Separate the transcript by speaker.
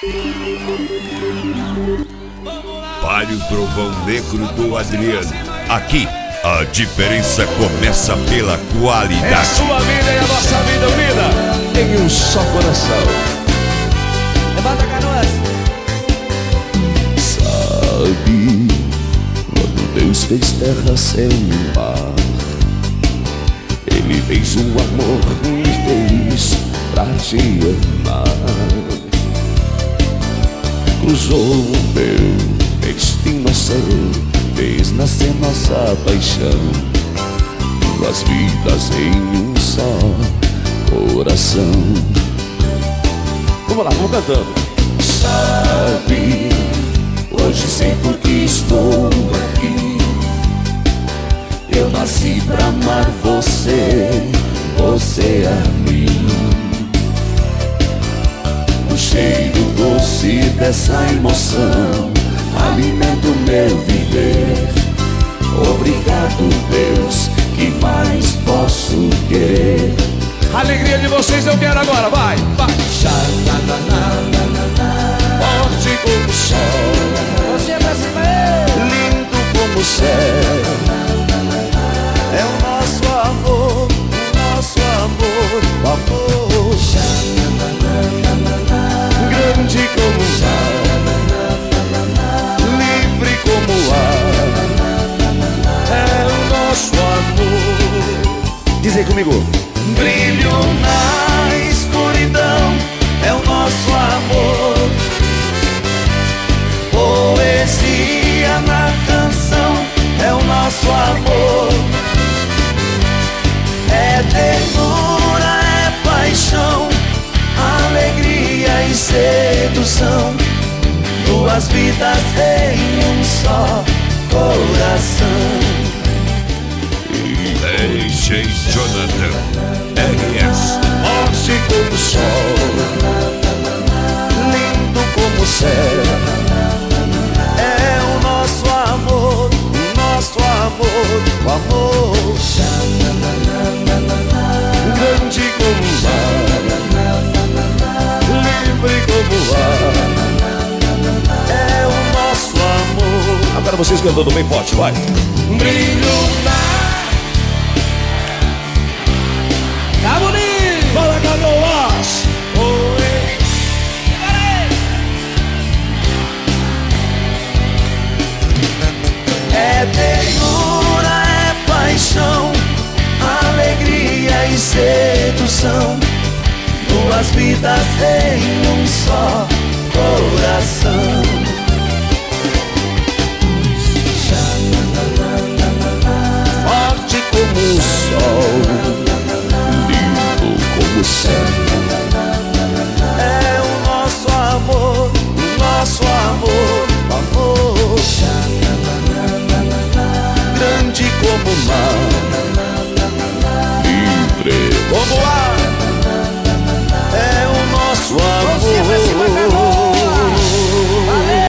Speaker 1: Palio Trovão Negro do Adriano. Aqui, a diferença começa pela qualidade.
Speaker 2: É a sua vida e a nossa vida unida em um só coração.
Speaker 3: Levanta, Canoas.
Speaker 4: Sabe, quando Deus fez terra, céu e mar, Ele fez um amor feliz pra te amar. Cruzou o meu destino ao céu, fez nascer nossa paixão, duas vidas em um só coração.
Speaker 2: Vamos lá, vamos cantando.
Speaker 4: Sabe, hoje sei por que estou aqui. Eu nasci pra amar você, você a mim. O cheiro doce dessa emoção alimenta o meu viver. Obrigado, Deus, que mais posso querer?
Speaker 2: A alegria de vocês eu quero agora, vai, vai.
Speaker 4: Forte como o sol,
Speaker 3: Você pra cima,
Speaker 4: lindo como o céu. É o nosso amor, o nosso amor, o amor. Grande como o mar, livre como o ar. É o nosso amor.
Speaker 2: Diz aí comigo.
Speaker 4: Brilho na escuridão, é o nosso amor. Poesia na canção, é o nosso amor. É ternura, é paixão, alegria e sedução, duas vidas em um só coração.
Speaker 1: DJ Jonathan RS.
Speaker 4: Forte como o sol, lindo como o céu. É o nosso amor, o nosso amor, o amor. Grande como o mar, livre como o ar. É o nosso amor.
Speaker 2: Agora vocês cantando bem forte, vai.
Speaker 4: Brilho na...
Speaker 3: tá bonito.
Speaker 2: Fala, Canoas.
Speaker 4: É ternura, é paixão, alegria e sedução, duas vidas em um só